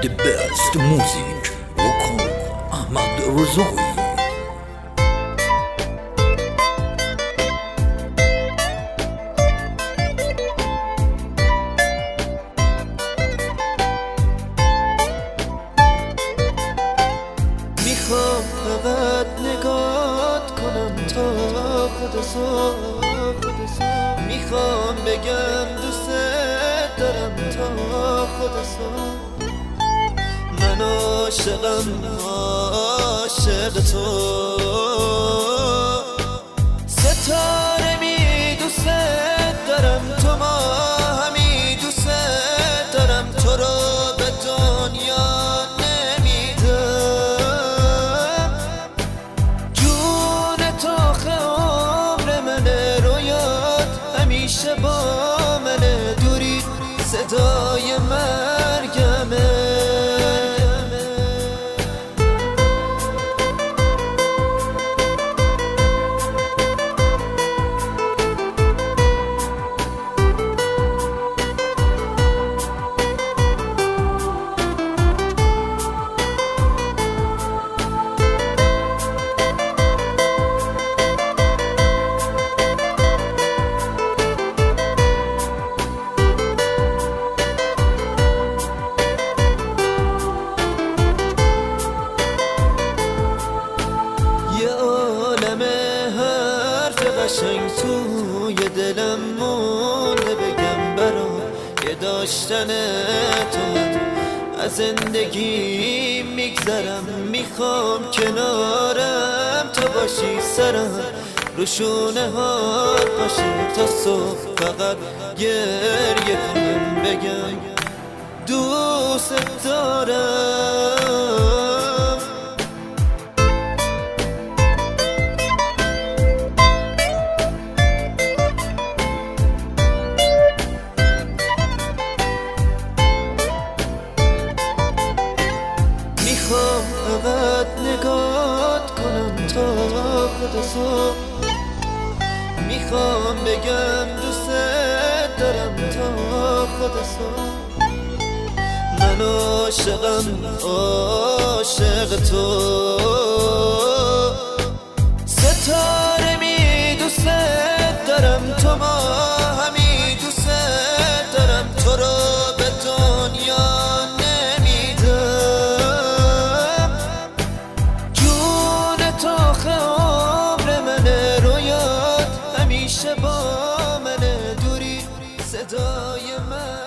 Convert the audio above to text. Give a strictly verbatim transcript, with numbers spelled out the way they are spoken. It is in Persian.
The best music وکن احمد رضایی. میخوام فقط نگات کنم تا خود صبح، میخوام بگم دوست دارم تا خود صبح. من عاشقم عاشق تو، ستاره می دوست دارم، تو ماهمی دوست دارم، تو رو به دنیا با من دوری صدای مرگمه. قشنگ توی دلم مونده بگم برام که داشتن تو از زندگی میگذرم. میخوام کنارم تو باشی، سرم رو شونه ها باشه تا صبح، فقط گریه کنم بگم دوست دارم. میخوام فقط نگات کنم تا خود صبح، میخوام بگم دوست دارم تا خود صبح. من عاشقم عاشق تو، ستاره می دوست دارم، تو ماهمی دوست دارم، تو رو به دنیا با من دوری صدای من.